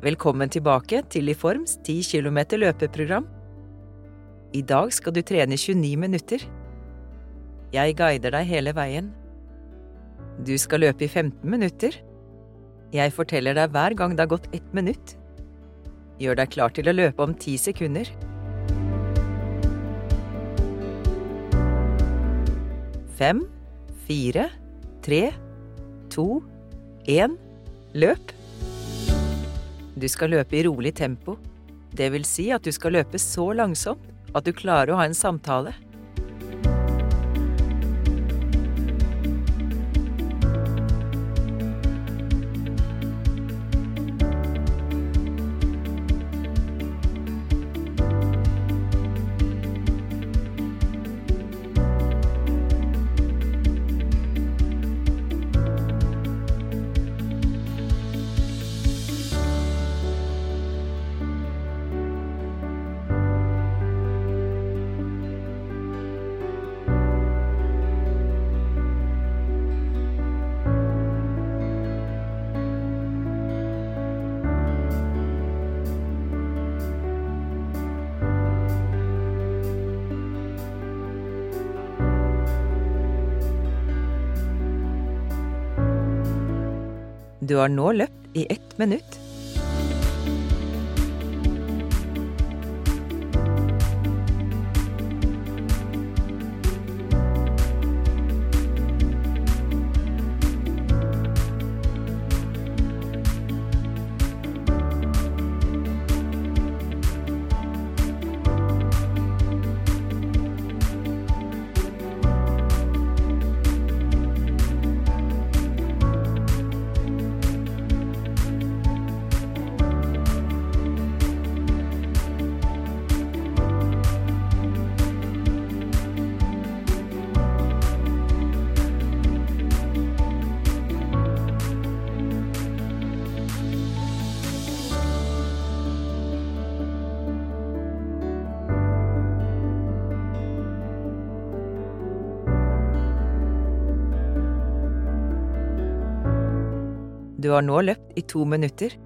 Velkommen tilbake til Iforms 10 kilometer løpeprogram. I dag skal du trene 29 minutter. Jeg guider deg hele veien. Du skal løpe i 15 minutter. Jeg forteller deg hver gang det har gått 1 minutt. Gjør deg klar til å løpe om 10 sekunder. 5, 4, 3, 2, 1, løp! Du skal løpe i rolig tempo. Det vil si at du skal løpe så langsomt at du klarer å ha en samtale. Du har nå løpt i 1 minutt. Du har nå løpt i 2 minutter.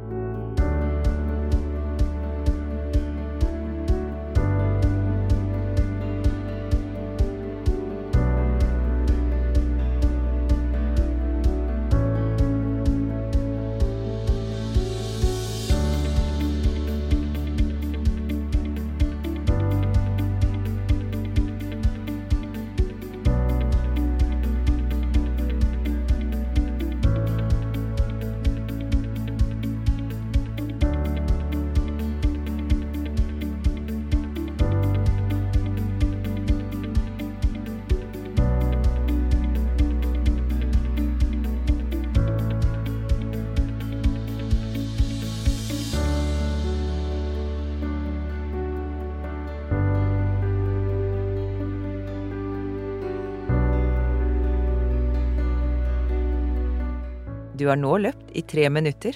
Du har nå løpt i 3 minutter.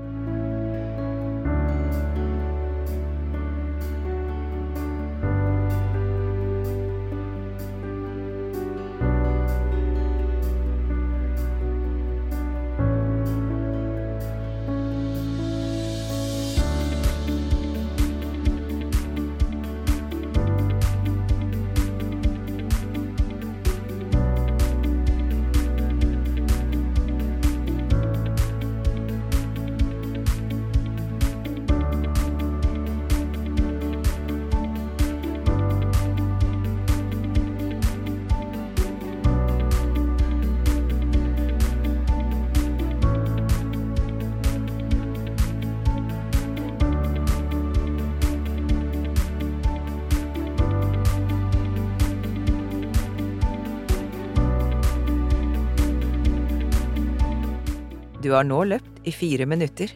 Du har nå løpt i 4 minutter.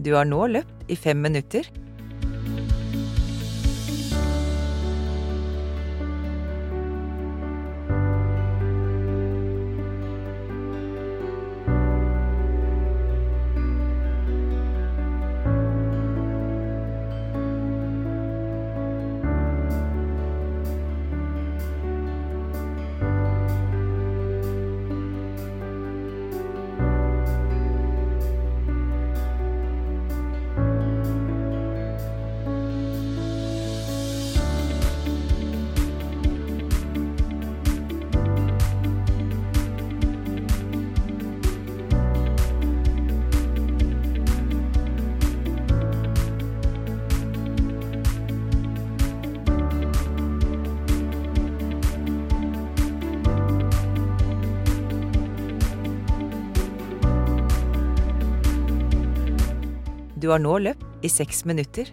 Du har nå løpt i 5 minutter. Du har nå løpt i 6 minutter.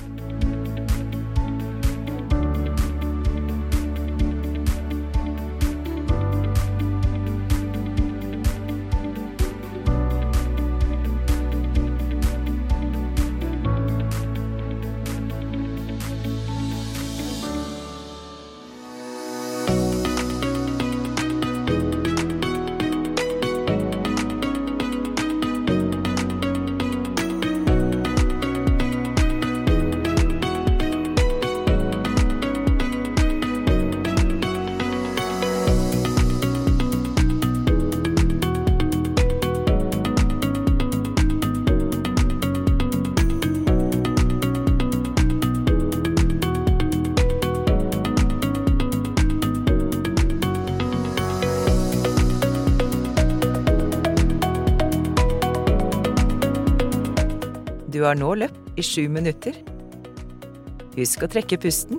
Du har nå løpt i 7 minutter. Husk å trekke pusten.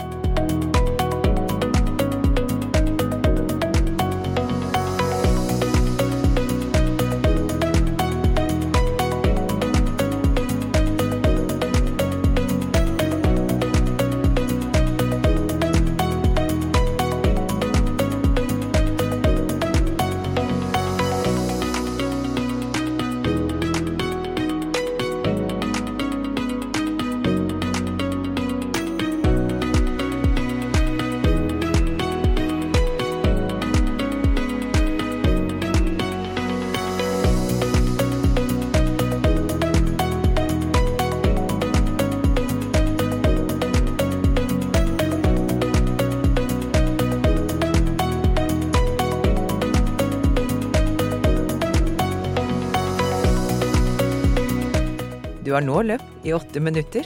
Du har nå løpt i 8 minutter.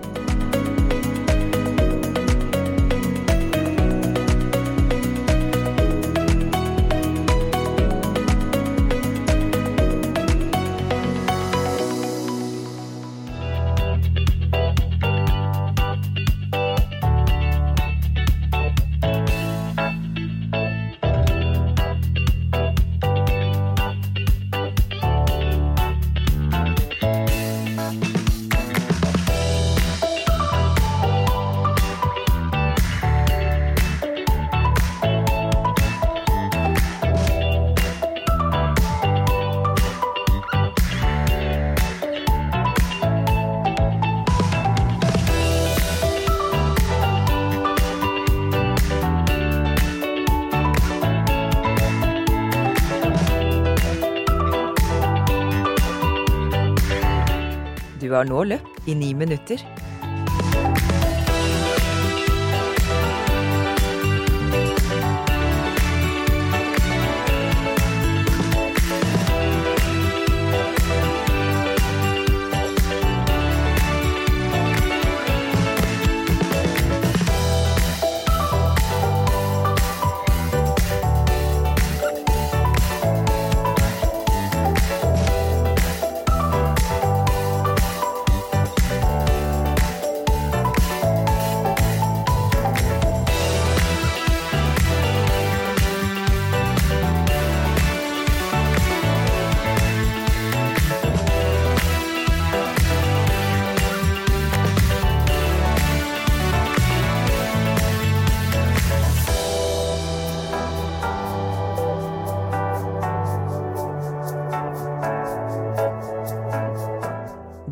Du har nå løpt i 9 minutter.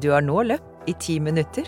Du har nå løpt i 10 minutter.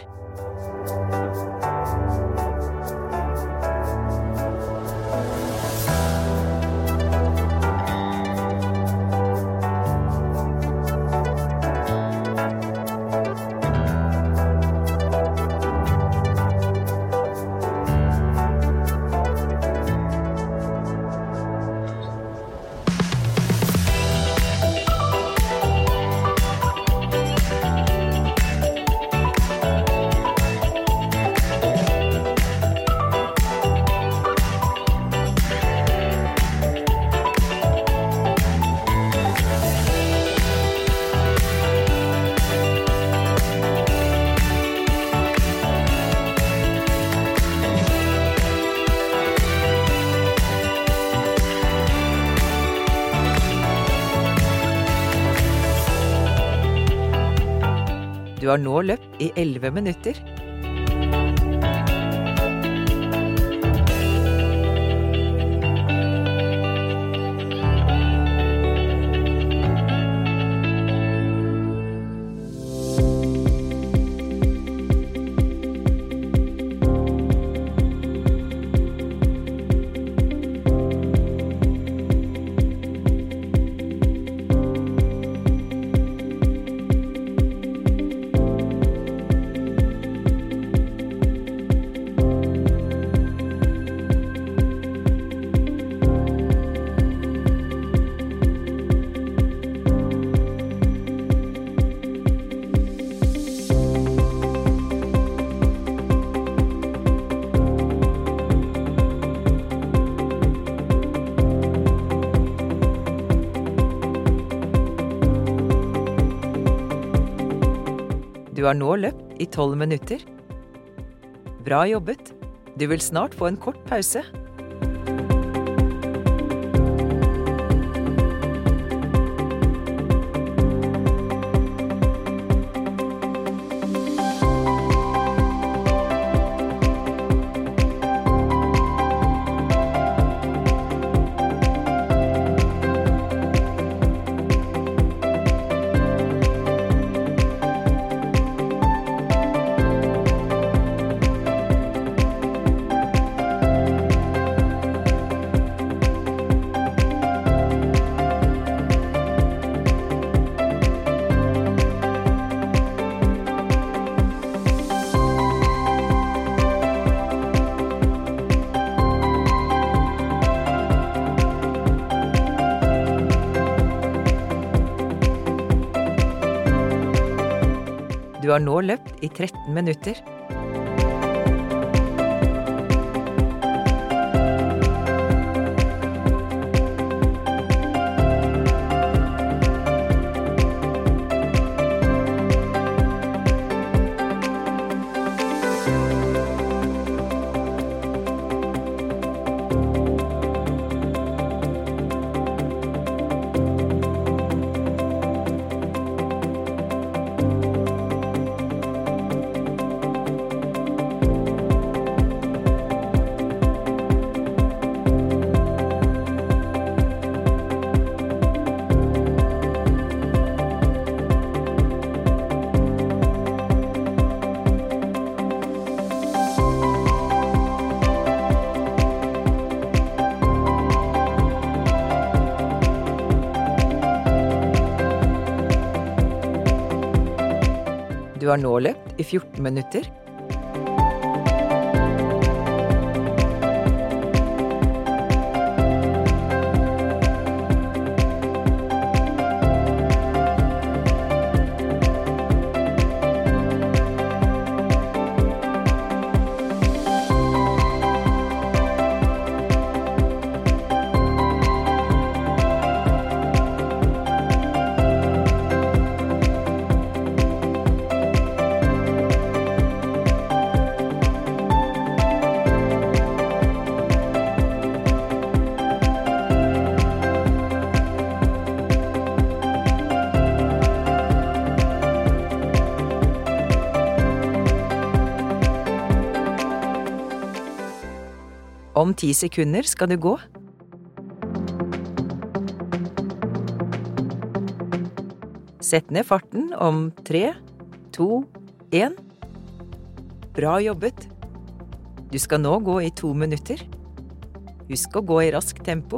Du har nå løpt i 11 minutter. Du har nå løpt i 12 minutter. Bra jobbet. Du vil snart få en kort pause. Du har nå løpt i 13 minutter. Du har nå løpt i 14 minutter. Om 10 sekunder skal du gå. Sett ned farten om 3, 2, 1. Bra jobbet! Du skal nå gå i 2 minutter. Husk å gå i raskt tempo.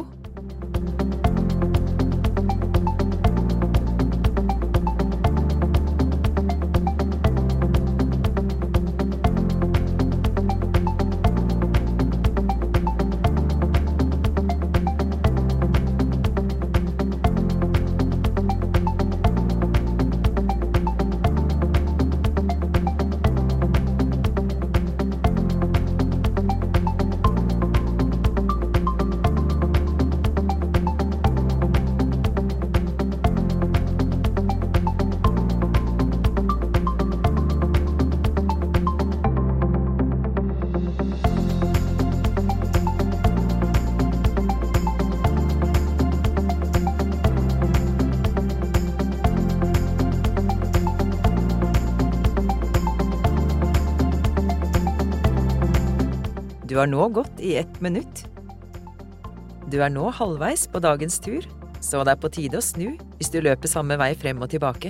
Du har nå gått i 1 minutt. Du er nå halvveis på dagens tur, så det er på tide å snu hvis du løper samme vei frem og tilbake.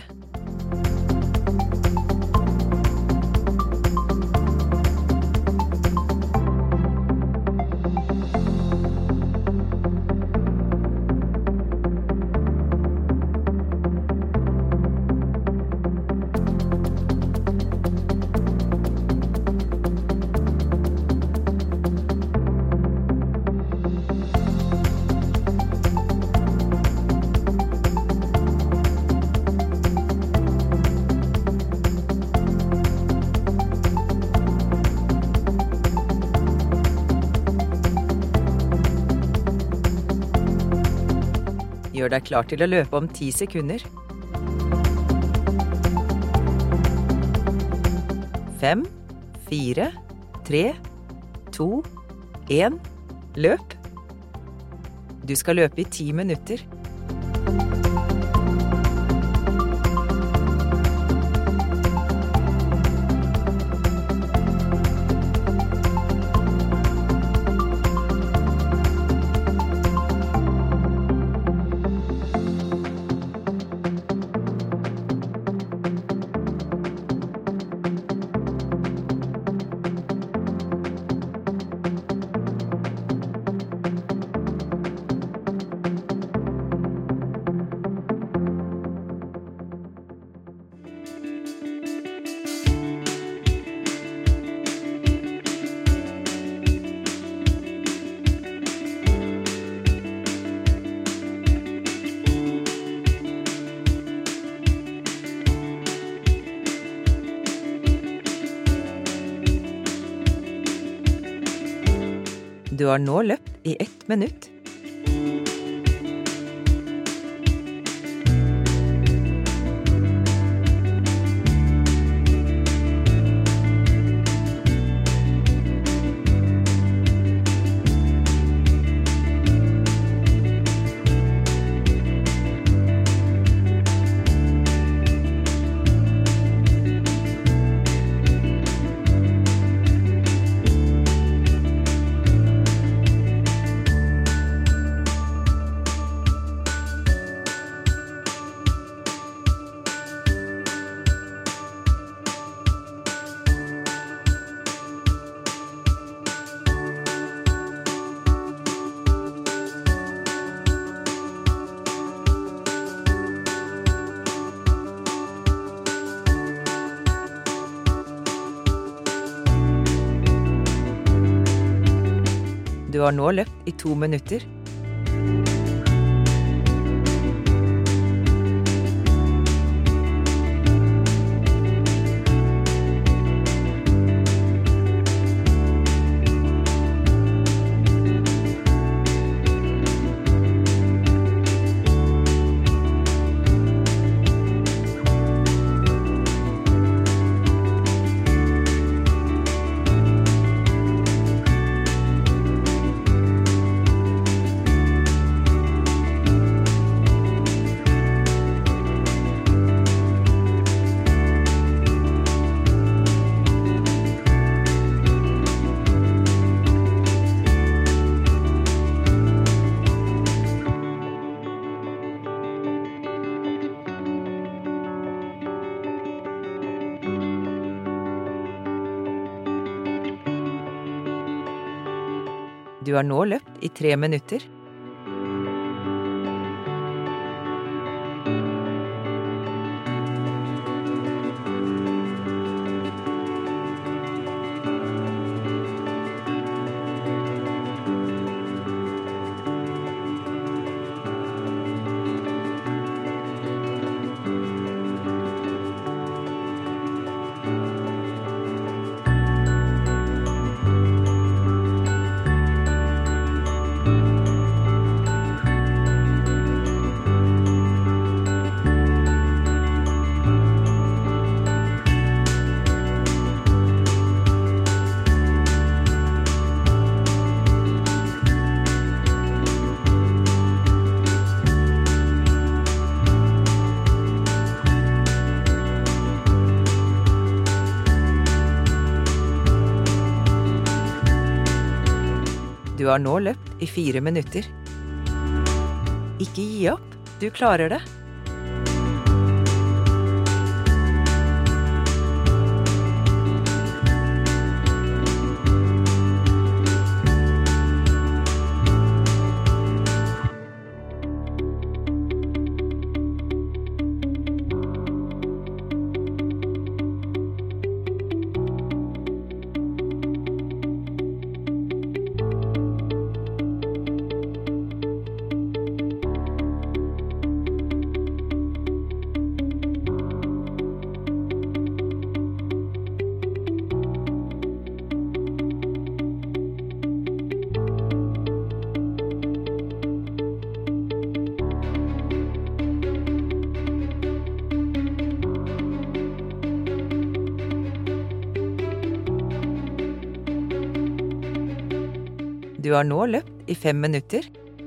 Gjør deg klar til å løpe om 10 sekunder. 5, 4, 3, 2, 1. Løp! Du skal løpe i 10 minutter. Du har nå løpt i 1 minutt. Du har nå løpt i 2 minutter. Du har nå løpt i 3 minutter. Du har nå løpt i 4 minutter. Ikke gi opp, du klarer det. Du har nå løpt i 5 minutter.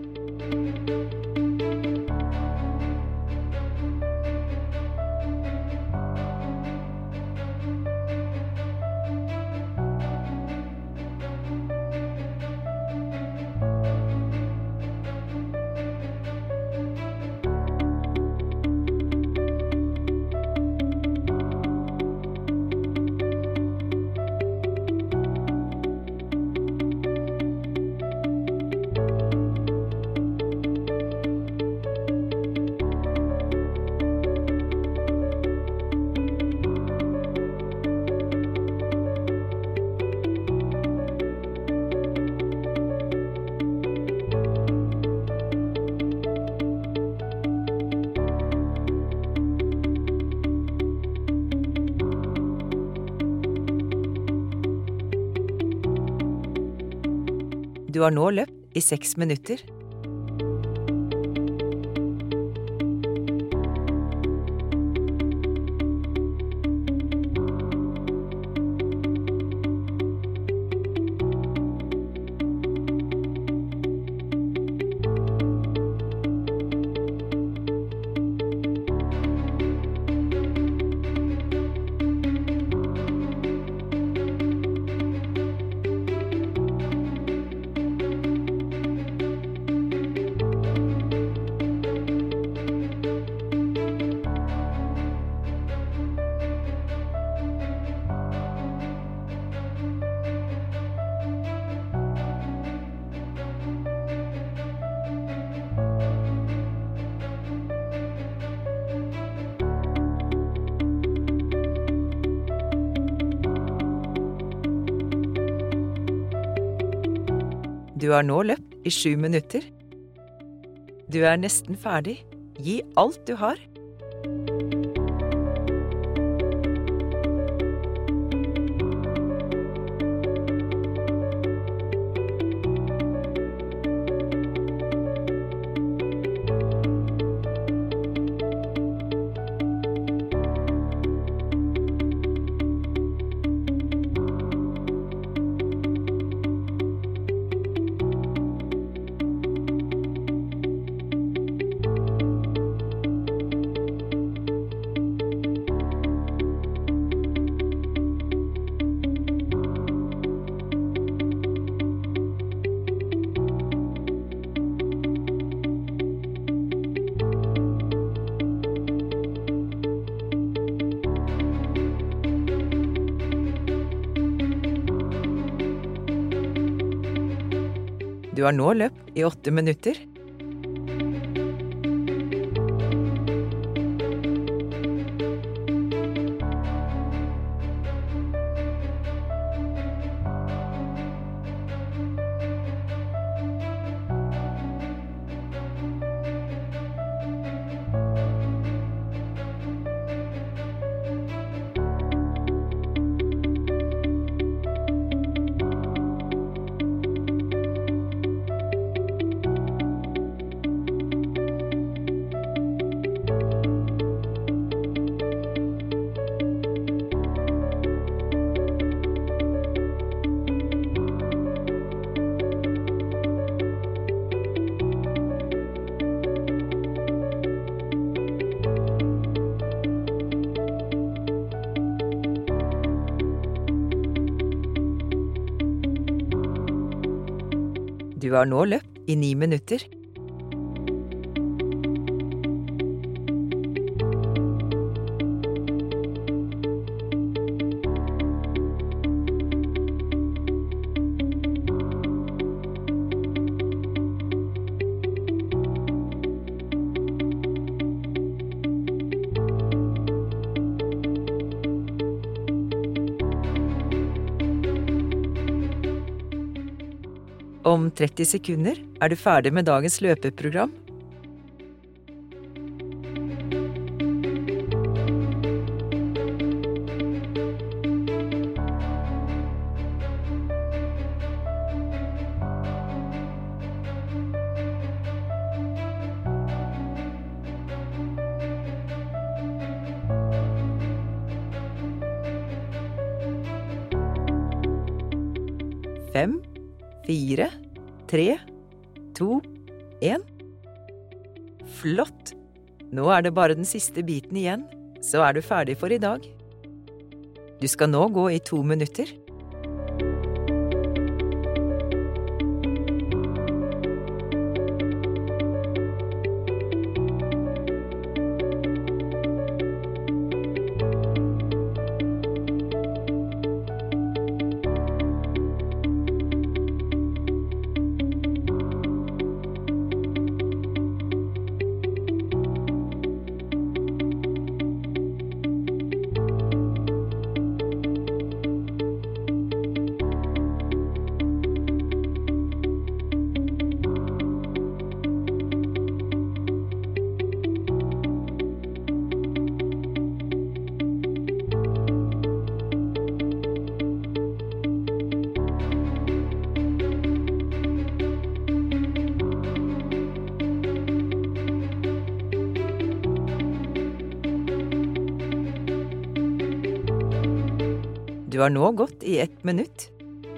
Du har nå løpt i 6 minutter. Du har nå løpt i 7 minutter. Du er nesten ferdig. Gi alt du har. Du har nå løpt i 8 minutter. Du har nå løpt i 9 minutter. Om 30 sekunder er du ferdig med dagens løpeprogram. Fem, 4, 3, 2, 1. Flott! Nå er det bare den siste biten igjen, så er du ferdig for i dag. Du skal nå gå i 2 minutter. Du har nå gått i 1 minutt.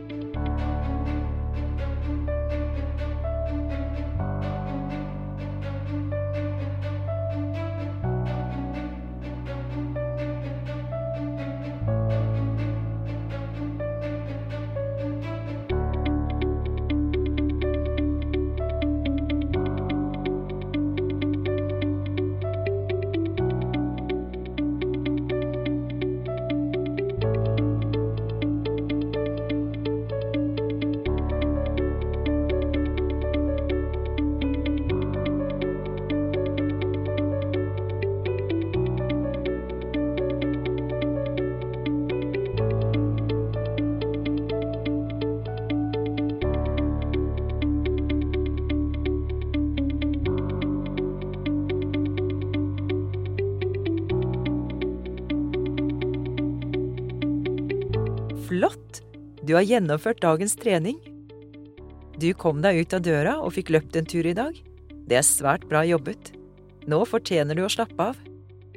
Flott! Du har gjennomført dagens trening. Du kom deg ut av døra og fikk løpt en tur i dag. Det er svært bra jobbet. Nå fortjener du å slappe av.